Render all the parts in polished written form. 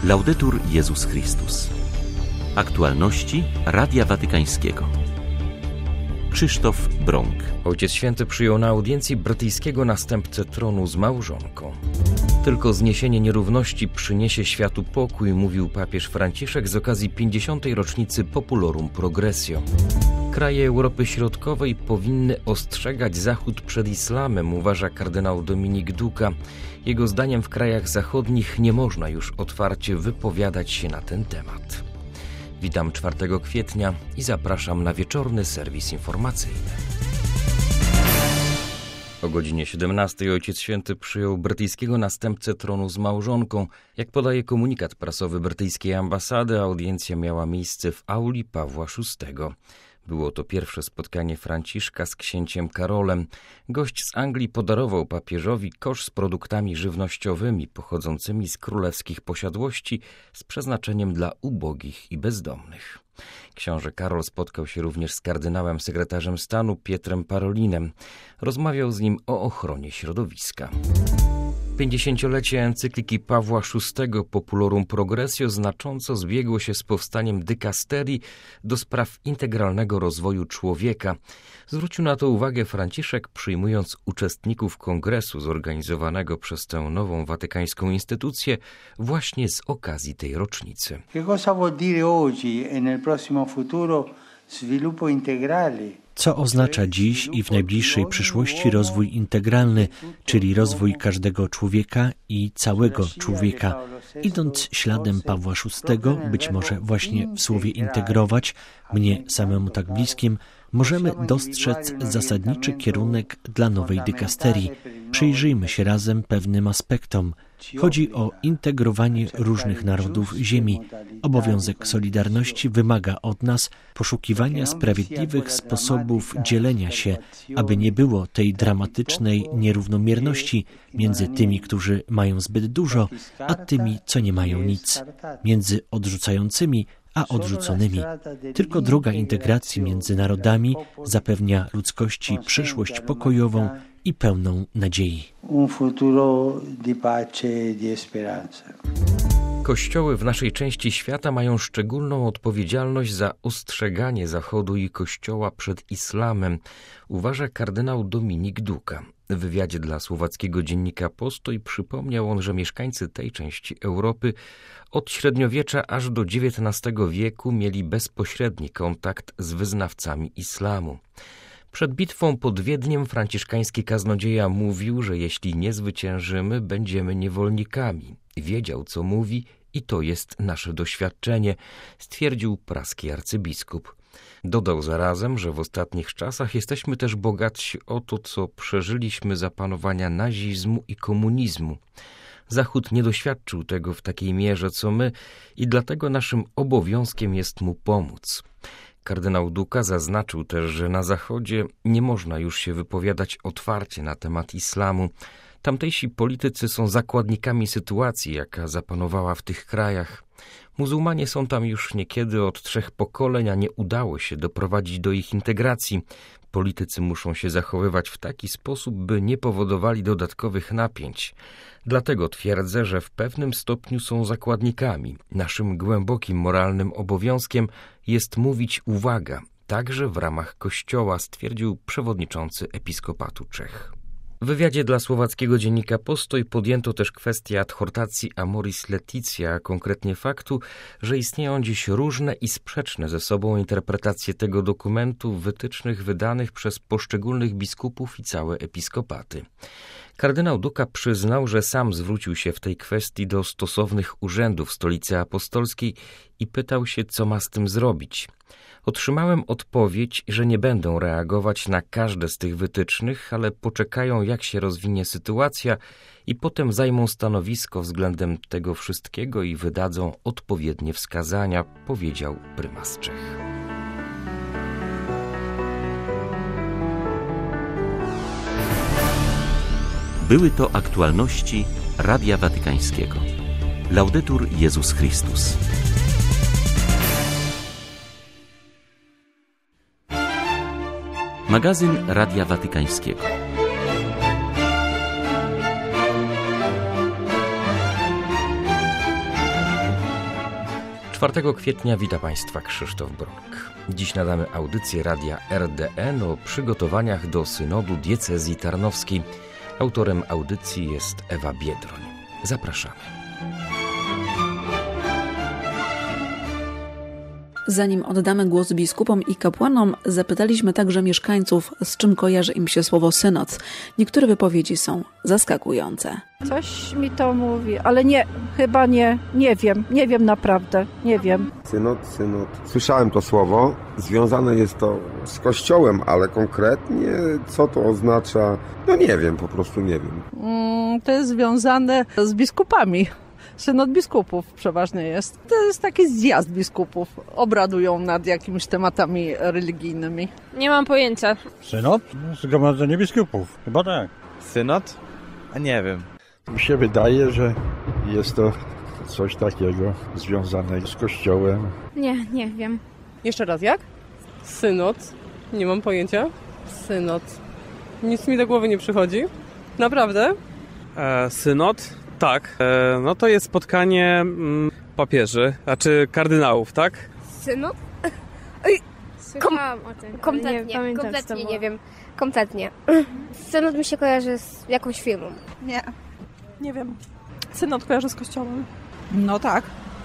Laudetur Jezus Chrystus. Aktualności Radia Watykańskiego. Krzysztof Brąk. Ojciec Święty przyjął na audiencji brytyjskiego następcę tronu z małżonką. Tylko zniesienie nierówności przyniesie światu pokój, mówił papież Franciszek z okazji 50. rocznicy Populorum Progressio. Kraje Europy Środkowej powinny ostrzegać Zachód przed islamem, uważa kardynał Dominik Duka. Jego zdaniem w krajach zachodnich nie można już otwarcie wypowiadać się na ten temat. Witam 4 kwietnia i zapraszam na wieczorny serwis informacyjny. O godzinie 17 Ojciec Święty przyjął brytyjskiego następcę tronu z małżonką. Jak podaje komunikat prasowy brytyjskiej ambasady, audiencja miała miejsce w auli Pawła VI. Było to pierwsze spotkanie Franciszka z księciem Karolem. Gość z Anglii podarował papieżowi kosz z produktami żywnościowymi pochodzącymi z królewskich posiadłości z przeznaczeniem dla ubogich i bezdomnych. Książę Karol spotkał się również z kardynałem sekretarzem stanu Pietrem Parolinem. Rozmawiał z nim o ochronie środowiska. 50-lecie encykliki Pawła VI Populorum Progressio znacząco zbiegło się z powstaniem dykasterii do spraw integralnego rozwoju człowieka. Zwrócił na to uwagę Franciszek, przyjmując uczestników kongresu zorganizowanego przez tę nową watykańską instytucję właśnie z okazji tej rocznicy. Co oznacza dziś i w najbliższej przyszłości rozwój integralny, czyli rozwój każdego człowieka i całego człowieka. Idąc śladem Pawła VI, być może właśnie w słowie integrować, mnie samemu tak bliskim, możemy dostrzec zasadniczy kierunek dla nowej dykasterii. Przyjrzyjmy się razem pewnym aspektom. Chodzi o integrowanie różnych narodów ziemi. Obowiązek solidarności wymaga od nas poszukiwania sprawiedliwych sposobów dzielenia się, aby nie było tej dramatycznej nierównomierności między tymi, którzy mają zbyt dużo, a tymi, co nie mają nic, między odrzucającymi a odrzuconymi. Tylko droga integracji między narodami zapewnia ludzkości przyszłość pokojową i pełną nadziei. Kościoły w naszej części świata mają szczególną odpowiedzialność za ostrzeganie Zachodu i Kościoła przed islamem, uważa kardynał Dominik Duka. W wywiadzie dla słowackiego dziennika Postoj przypomniał on, że mieszkańcy tej części Europy od średniowiecza aż do XIX wieku mieli bezpośredni kontakt z wyznawcami islamu. Przed bitwą pod Wiedniem franciszkański kaznodzieja mówił, że jeśli nie zwyciężymy, będziemy niewolnikami. Wiedział, co mówi i to jest nasze doświadczenie, stwierdził praski arcybiskup. Dodał zarazem, że w ostatnich czasach jesteśmy też bogatsi o to, co przeżyliśmy za panowania nazizmu i komunizmu. Zachód nie doświadczył tego w takiej mierze, co my i dlatego naszym obowiązkiem jest mu pomóc. Kardynał Duka zaznaczył też, że na Zachodzie nie można już się wypowiadać otwarcie na temat islamu. Tamtejsi politycy są zakładnikami sytuacji, jaka zapanowała w tych krajach. Muzułmanie są tam już niekiedy od 3 pokoleń, a nie udało się doprowadzić do ich integracji. Politycy muszą się zachowywać w taki sposób, by nie powodowali dodatkowych napięć. Dlatego twierdzę, że w pewnym stopniu są zakładnikami. Naszym głębokim moralnym obowiązkiem jest mówić uwaga, także w ramach Kościoła, stwierdził przewodniczący Episkopatu Czech. W wywiadzie dla słowackiego dziennika Postoj podjęto też kwestię adhortacji Amoris Laetitia, a konkretnie faktu, że istnieją dziś różne i sprzeczne ze sobą interpretacje tego dokumentu, wytycznych wydanych przez poszczególnych biskupów i całe episkopaty. Kardynał Duka przyznał, że sam zwrócił się w tej kwestii do stosownych urzędów Stolicy Apostolskiej i pytał się, co ma z tym zrobić. Otrzymałem odpowiedź, że nie będą reagować na każde z tych wytycznych, ale poczekają, jak się rozwinie sytuacja i potem zajmą stanowisko względem tego wszystkiego i wydadzą odpowiednie wskazania, powiedział prymas Czech. Były to aktualności Radia Watykańskiego. Laudetur Jezus Chrystus. Magazyn Radia Watykańskiego. 4 kwietnia wita Państwa Krzysztof Bronk. Dziś nadamy audycję Radia RDN o przygotowaniach do synodu diecezji tarnowskiej. Autorem audycji jest Ewa Biedroń. Zapraszamy. Zanim oddamy głos biskupom i kapłanom, zapytaliśmy także mieszkańców, z czym kojarzy im się słowo synod. Niektóre wypowiedzi są zaskakujące. Coś mi to mówi, ale chyba nie wiem naprawdę, nie wiem. Synod. Słyszałem to słowo, związane jest to z Kościołem, ale konkretnie co to oznacza, nie wiem, po prostu nie wiem. To jest związane z biskupami. Synod biskupów przeważnie jest. To jest taki zjazd biskupów. Obradują nad jakimiś tematami religijnymi. Nie mam pojęcia. Synod? Zgromadzenie biskupów. Chyba tak. Synod? A nie wiem. Mi się wydaje, że jest to coś takiego związanego z Kościołem. Nie wiem. Jeszcze raz jak? Synod? Nie mam pojęcia. Synod. Nic mi do głowy nie przychodzi. Naprawdę? Synod? Tak. To jest spotkanie papieży, kardynałów, tak? Synod? Słyszałam o tym. Kompletnie nie wiem. Kompletnie. Synod mi się kojarzy z jakąś firmą. Nie wiem. Synod kojarzy z Kościołem. No tak.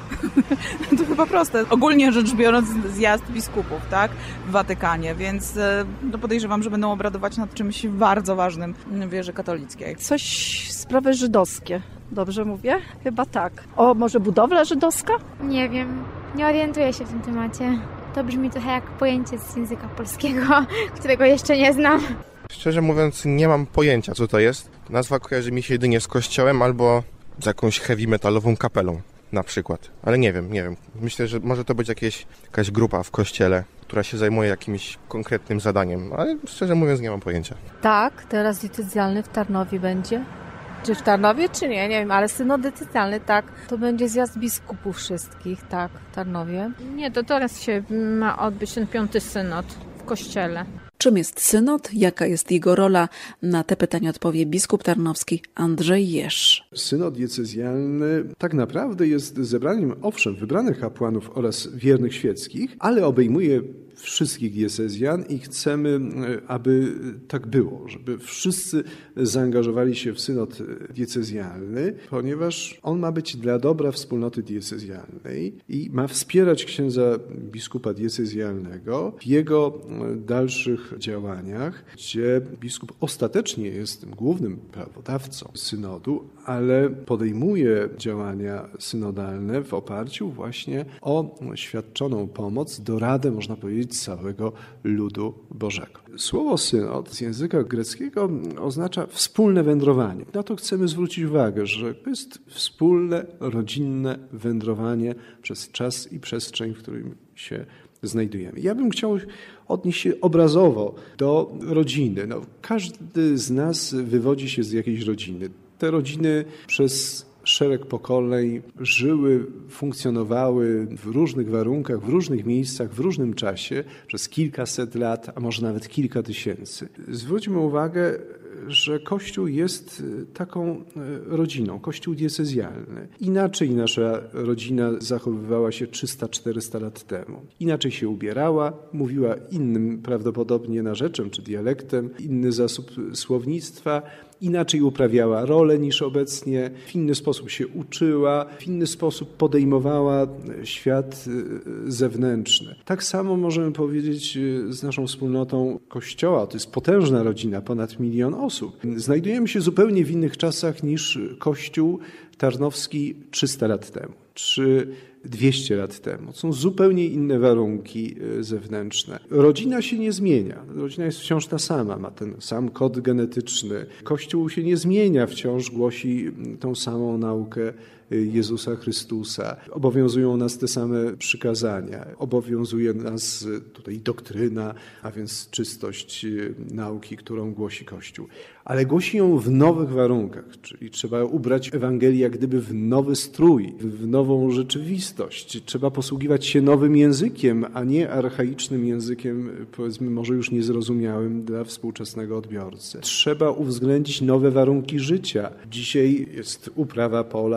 To chyba proste. Ogólnie rzecz biorąc zjazd biskupów, tak? W Watykanie, więc podejrzewam, że będą obradować nad czymś bardzo ważnym w wierze katolickiej. Coś sprawy żydowskie. Dobrze mówię? Chyba tak. Może budowla żydowska? Nie wiem. Nie orientuję się w tym temacie. To brzmi trochę jak pojęcie z języka polskiego, którego jeszcze nie znam. Szczerze mówiąc, nie mam pojęcia, co to jest. Nazwa kojarzy mi się jedynie z kościołem albo z jakąś heavy metalową kapelą na przykład. Ale nie wiem. Myślę, że może to być jakaś grupa w kościele, która się zajmuje jakimś konkretnym zadaniem, ale szczerze mówiąc nie mam pojęcia. Tak, teraz diecezjalny w Tarnowie będzie. Czy w Tarnowie, czy nie? Nie wiem, ale synod diecezjalny, tak. To będzie zjazd biskupów wszystkich, tak, w Tarnowie. Nie, to teraz się ma odbyć ten 5. synod w Kościele. Czym jest synod? Jaka jest jego rola? Na te pytania odpowie biskup tarnowski Andrzej Jerz. Synod diecezjalny tak naprawdę jest zebraniem, owszem, wybranych kapłanów oraz wiernych świeckich, ale obejmuje wszystkich diecezjan i chcemy, aby tak było, żeby wszyscy zaangażowali się w synod diecezjalny, ponieważ on ma być dla dobra wspólnoty diecezjalnej i ma wspierać księdza biskupa diecezjalnego w jego dalszych działaniach, gdzie biskup ostatecznie jest tym głównym prawodawcą synodu, ale podejmuje działania synodalne w oparciu właśnie o świadczoną pomoc, doradę, można powiedzieć, całego ludu Bożego. Słowo synod z języka greckiego oznacza wspólne wędrowanie. Na to chcemy zwrócić uwagę, że to jest wspólne, rodzinne wędrowanie przez czas i przestrzeń, w którym się znajdujemy. Ja bym chciał odnieść się obrazowo do rodziny. Każdy z nas wywodzi się z jakiejś rodziny. Te rodziny przez szereg pokoleń żyły, funkcjonowały w różnych warunkach, w różnych miejscach, w różnym czasie, przez kilkaset lat, a może nawet kilka tysięcy. Zwróćmy uwagę, że Kościół jest taką rodziną, Kościół diecezjalny. Inaczej nasza rodzina zachowywała się 300-400 lat temu. Inaczej się ubierała, mówiła innym prawdopodobnie narzeczem czy dialektem, inny zasób słownictwa, inaczej uprawiała rolę niż obecnie, w inny sposób się uczyła, w inny sposób podejmowała świat zewnętrzny. Tak samo możemy powiedzieć z naszą wspólnotą Kościoła. To jest potężna rodzina, ponad 1 milion osób. Znajdujemy się zupełnie w innych czasach niż Kościół tarnowski 300 lat temu, czy 200 lat temu. Są zupełnie inne warunki zewnętrzne. Rodzina się nie zmienia. Rodzina jest wciąż ta sama, ma ten sam kod genetyczny. Kościół się nie zmienia, wciąż głosi tą samą naukę Jezusa Chrystusa. Obowiązują nas te same przykazania. Obowiązuje nas tutaj doktryna, a więc czystość nauki, którą głosi Kościół. Ale głosi ją w nowych warunkach, czyli trzeba ubrać Ewangelię jak gdyby w nowy strój, w nową rzeczywistość. Trzeba posługiwać się nowym językiem, a nie archaicznym językiem, powiedzmy może już niezrozumiałym dla współczesnego odbiorcy. Trzeba uwzględnić nowe warunki życia. Dzisiaj jest uprawa pola,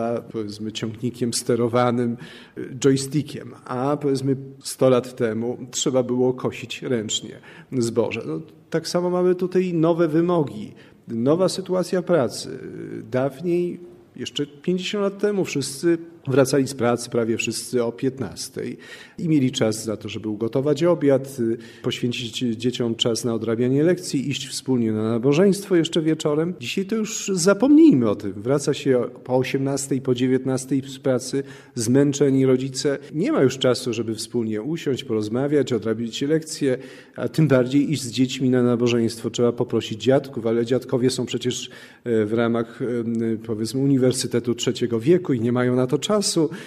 powiedzmy ciągnikiem sterowanym, joystickiem, a powiedzmy 100 lat temu trzeba było kosić ręcznie zboże. No, tak samo mamy tutaj nowe wymogi, nowa sytuacja pracy. Dawniej, jeszcze 50 lat temu wszyscy wracali z pracy, prawie wszyscy o 15:00 i mieli czas za to, żeby ugotować obiad, poświęcić dzieciom czas na odrabianie lekcji, iść wspólnie na nabożeństwo jeszcze wieczorem. Dzisiaj to już zapomnijmy o tym. Wraca się po 18:00, po 19:00 z pracy, zmęczeni rodzice. Nie ma już czasu, żeby wspólnie usiąść, porozmawiać, odrabiać lekcje, a tym bardziej iść z dziećmi na nabożeństwo. Trzeba poprosić dziadków, ale dziadkowie są przecież w ramach, powiedzmy, Uniwersytetu III wieku i nie mają na to czasu,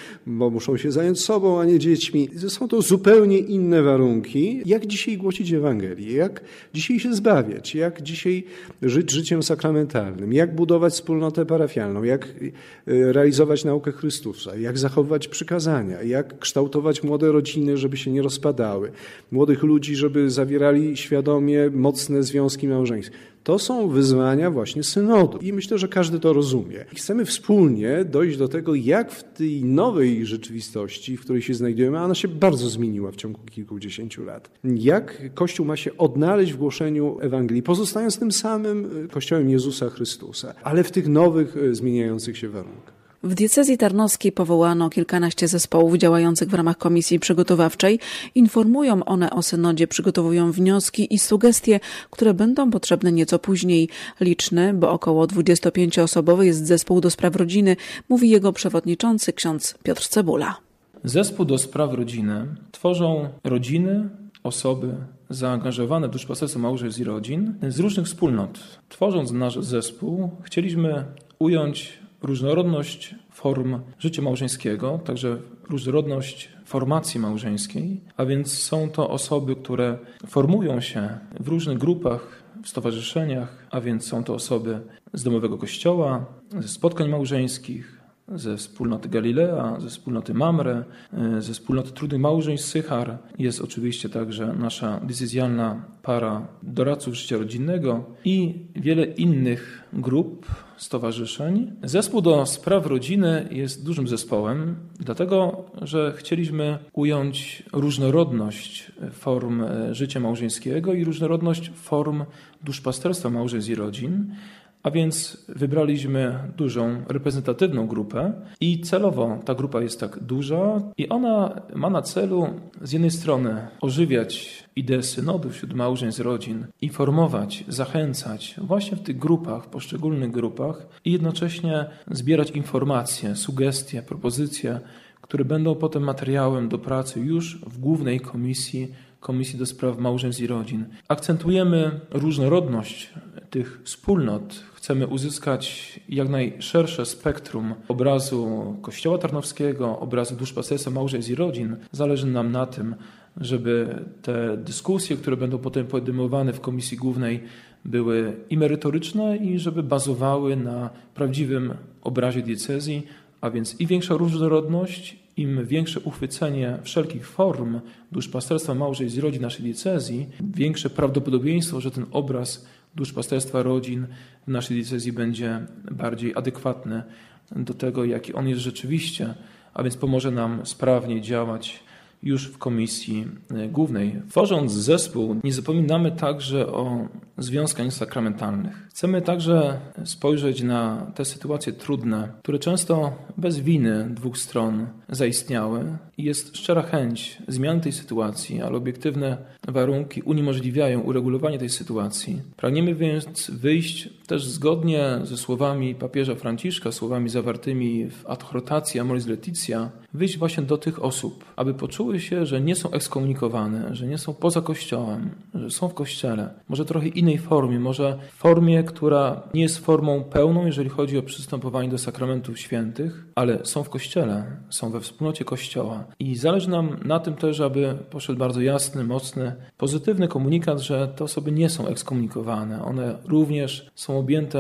bo muszą się zająć sobą, a nie dziećmi. Są to zupełnie inne warunki. Jak dzisiaj głosić Ewangelię? Jak dzisiaj się zbawiać? Jak dzisiaj żyć życiem sakramentalnym? Jak budować wspólnotę parafialną? Jak realizować naukę Chrystusa? Jak zachowywać przykazania? Jak kształtować młode rodziny, żeby się nie rozpadały? Młodych ludzi, żeby zawierali świadomie mocne związki małżeńskie. To są wyzwania właśnie synodu i myślę, że każdy to rozumie. Chcemy wspólnie dojść do tego, jak w tej nowej rzeczywistości, w której się znajdujemy, a ona się bardzo zmieniła w ciągu kilkudziesięciu lat, jak Kościół ma się odnaleźć w głoszeniu Ewangelii, pozostając tym samym Kościołem Jezusa Chrystusa, ale w tych nowych, zmieniających się warunkach. W diecezji tarnowskiej powołano kilkanaście zespołów działających w ramach komisji przygotowawczej. Informują one o synodzie, przygotowują wnioski i sugestie, które będą potrzebne nieco później. Liczny, bo około 25-osobowy jest zespół do spraw rodziny, mówi jego przewodniczący ksiądz Piotr Cebula. Zespół do spraw rodziny tworzą rodziny, osoby zaangażowane w duszpasterstwo małżeństw i rodzin z różnych wspólnot. Tworząc nasz zespół, chcieliśmy ująć różnorodność form życia małżeńskiego, także różnorodność formacji małżeńskiej, a więc są to osoby, które formują się w różnych grupach, w stowarzyszeniach, a więc są to osoby z domowego kościoła, ze spotkań małżeńskich, ze wspólnoty Galilea, ze wspólnoty Mamre, ze wspólnoty trudnych małżeństw Sychar. Jest oczywiście także nasza diecezjalna para doradców życia rodzinnego i wiele innych grup, stowarzyszeń. Zespół do spraw rodziny jest dużym zespołem, dlatego że chcieliśmy ująć różnorodność form życia małżeńskiego i różnorodność form duszpasterstwa małżeństw i rodzin. A więc wybraliśmy dużą, reprezentatywną grupę i celowo ta grupa jest tak duża i ona ma na celu z jednej strony ożywiać ideę synodu wśród małżeństw, rodzin, informować, zachęcać właśnie w tych grupach, poszczególnych grupach i jednocześnie zbierać informacje, sugestie, propozycje, które będą potem materiałem do pracy już w głównej Komisji do Spraw Małżeństw i Rodzin. Akcentujemy różnorodność tych wspólnot. Chcemy uzyskać jak najszersze spektrum obrazu Kościoła Tarnowskiego, obrazu duszpasterstwa małżeństw i rodzin. Zależy nam na tym, żeby te dyskusje, które będą potem podejmowane w Komisji Głównej, były i merytoryczne i żeby bazowały na prawdziwym obrazie diecezji, a więc i większa różnorodność, im większe uchwycenie wszelkich form duszpasterstwa małżeństw i rodzin naszej diecezji, większe prawdopodobieństwo, że ten obraz duszpasterstwa rodzin w naszej diecezji będzie bardziej adekwatny do tego, jaki on jest rzeczywiście, a więc pomoże nam sprawnie działać już w Komisji Głównej. Tworząc zespół, nie zapominamy także o związkach niesakramentalnych. Chcemy także spojrzeć na te sytuacje trudne, które często bez winy dwóch stron zaistniały i jest szczera chęć zmiany tej sytuacji, ale obiektywne warunki uniemożliwiają uregulowanie tej sytuacji. Pragniemy więc wyjść też zgodnie ze słowami papieża Franciszka, słowami zawartymi w Adhortacji Amoris Laetitia, wyjść właśnie do tych osób, aby poczuły się, że nie są ekskomunikowane, że nie są poza Kościołem, że są w Kościele. Może trochę innej formie, może w formie, która nie jest formą pełną, jeżeli chodzi o przystępowanie do sakramentów świętych, ale są w Kościele, są we wspólnocie Kościoła. I zależy nam na tym też, aby poszedł bardzo jasny, mocny, pozytywny komunikat, że te osoby nie są ekskomunikowane. One również są objęte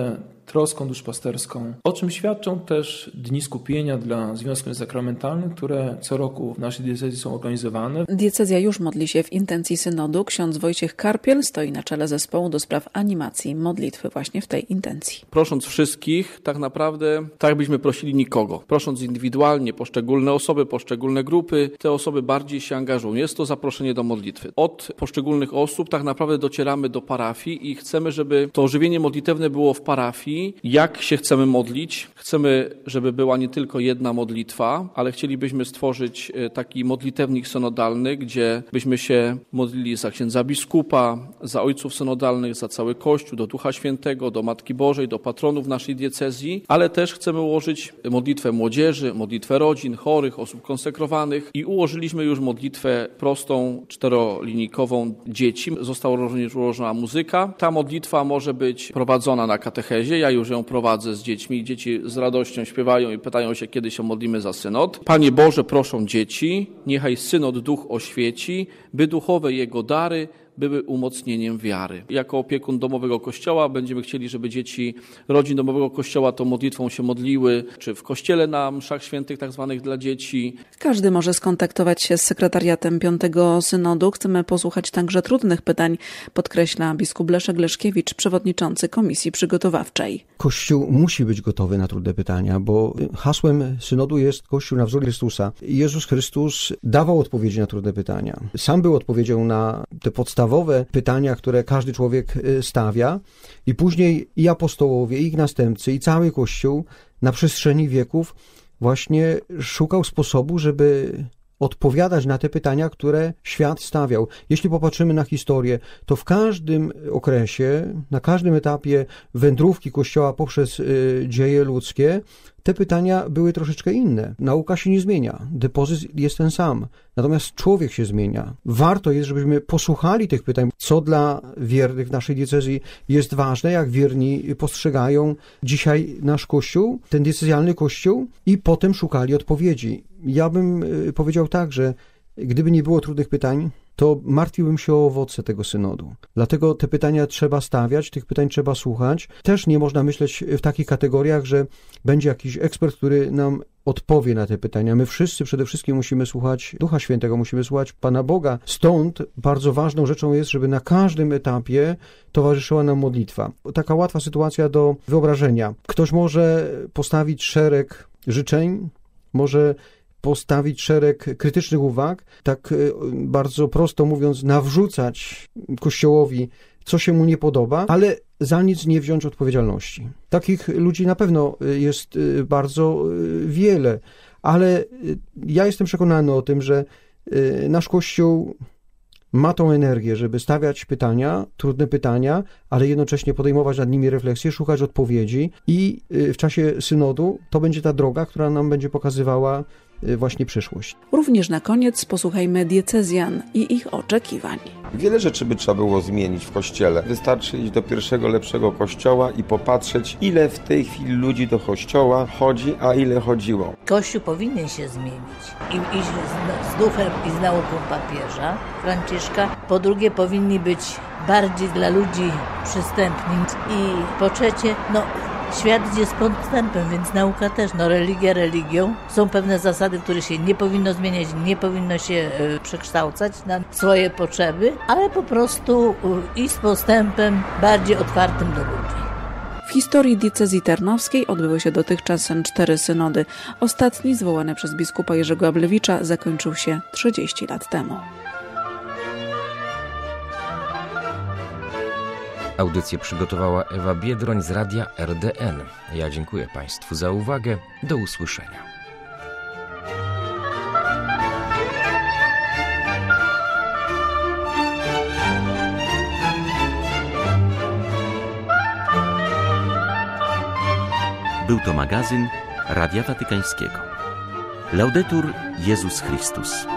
troską duszpasterską, o czym świadczą też dni skupienia dla związków sakramentalnych, które co roku w naszej diecezji są organizowane. Diecezja już modli się w intencji synodu. Ksiądz Wojciech Karpiel stoi na czele zespołu do spraw animacji modlitwy właśnie w tej intencji. Prosząc wszystkich, tak naprawdę, tak byśmy prosili nikogo. Prosząc indywidualnie poszczególne osoby, poszczególne grupy, te osoby bardziej się angażują. Jest to zaproszenie do modlitwy. Od poszczególnych osób tak naprawdę docieramy do parafii i chcemy, żeby to żywienie modlitewne było w parafii. Jak się chcemy modlić? Chcemy, żeby była nie tylko jedna modlitwa, ale chcielibyśmy stworzyć taki modlitewnik synodalny, gdzie byśmy się modlili za księdza biskupa, za ojców synodalnych, za cały Kościół, do Ducha Świętego, do Matki Bożej, do patronów naszej diecezji, ale też chcemy ułożyć modlitwę młodzieży, modlitwę rodzin, chorych, osób konsekrowanych i ułożyliśmy już modlitwę prostą, 4-linijkową dzieci. Została również ułożona muzyka. Ta modlitwa może być prowadzona na katechezie. Ja już ją prowadzę z dziećmi. Dzieci z radością śpiewają i pytają się, kiedy się modlimy za synod. Panie Boże, proszą dzieci, niechaj synod duch oświeci, by duchowe jego dary były umocnieniem wiary. Jako opiekun domowego kościoła będziemy chcieli, żeby dzieci rodzin domowego kościoła tą modlitwą się modliły, czy w kościele na mszach świętych tak zwanych dla dzieci. Każdy może skontaktować się z sekretariatem 5. Synodu. Chcemy posłuchać także trudnych pytań, podkreśla biskup Leszek Leszkiewicz, przewodniczący Komisji Przygotowawczej. Kościół musi być gotowy na trudne pytania, bo hasłem synodu jest Kościół na wzór Chrystusa. Jezus Chrystus dawał odpowiedzi na trudne pytania. Sam był odpowiedzią na te podstawowe pytania, które każdy człowiek stawia i później i apostołowie, i ich następcy, i cały Kościół na przestrzeni wieków właśnie szukał sposobu, żeby odpowiadać na te pytania, które świat stawiał. Jeśli popatrzymy na historię, to w każdym okresie, na każdym etapie wędrówki Kościoła poprzez dzieje ludzkie, te pytania były troszeczkę inne. Nauka się nie zmienia, depozyt jest ten sam, natomiast człowiek się zmienia. Warto jest, żebyśmy posłuchali tych pytań, co dla wiernych w naszej diecezji jest ważne, jak wierni postrzegają dzisiaj nasz Kościół, ten diecezjalny Kościół, i potem szukali odpowiedzi. Ja bym powiedział tak, że gdyby nie było trudnych pytań, to martwiłbym się o owoce tego synodu. Dlatego te pytania trzeba stawiać, tych pytań trzeba słuchać. Też nie można myśleć w takich kategoriach, że będzie jakiś ekspert, który nam odpowie na te pytania. My wszyscy przede wszystkim musimy słuchać Ducha Świętego, musimy słuchać Pana Boga. Stąd bardzo ważną rzeczą jest, żeby na każdym etapie towarzyszyła nam modlitwa. Taka łatwa sytuacja do wyobrażenia. Ktoś może postawić szereg życzeń, może postawić szereg krytycznych uwag, tak bardzo prosto mówiąc, nawrzucać Kościołowi, co się mu nie podoba, ale za nic nie wziąć odpowiedzialności. Takich ludzi na pewno jest bardzo wiele, ale ja jestem przekonany o tym, że nasz Kościół ma tą energię, żeby stawiać pytania, trudne pytania, ale jednocześnie podejmować nad nimi refleksję, szukać odpowiedzi i w czasie synodu to będzie ta droga, która nam będzie pokazywała właśnie przyszłość. Również na koniec posłuchajmy diecezjan i ich oczekiwań. Wiele rzeczy by trzeba było zmienić w Kościele. Wystarczy iść do pierwszego, lepszego kościoła i popatrzeć, ile w tej chwili ludzi do kościoła chodzi, a ile chodziło. Kościół powinien się zmienić i iść z duchem i z nauką papieża Franciszka. Po drugie, powinni być bardziej dla ludzi przystępni i po trzecie, świat idzie z postępem, więc nauka też. Religia religią. Są pewne zasady, które się nie powinno zmieniać, nie powinno się przekształcać na swoje potrzeby, ale po prostu i z postępem bardziej otwartym do ludzi. W historii diecezji tarnowskiej odbyły się dotychczas 4 synody. Ostatni, zwołany przez biskupa Jerzego Ablewicza, zakończył się 30 lat temu. Audycję przygotowała Ewa Biedroń z Radia RDN. Ja dziękuję Państwu za uwagę. Do usłyszenia. Był to magazyn Radia Watykańskiego. Laudetur Jezus Chrystus.